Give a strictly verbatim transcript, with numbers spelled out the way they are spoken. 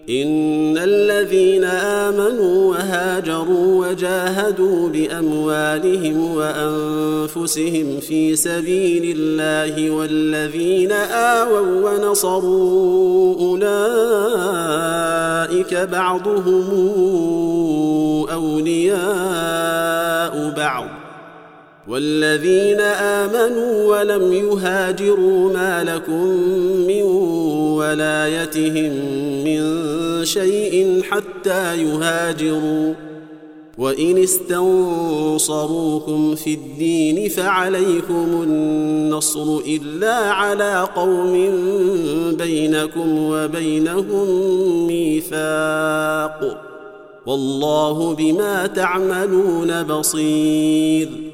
إن الذين آمنوا وهاجروا وجاهدوا بأموالهم وأنفسهم في سبيل الله والذين آووا ونصروا أولئك بعضهم أولياء بعض والذين آمنوا ولم يهاجروا ما لكم من ولايتهم من شيء حتى يهاجروا وإن استنصروكم في الدين فعليكم النصر إلا على قوم بينكم وبينهم ميثاق والله بما تعملون بصير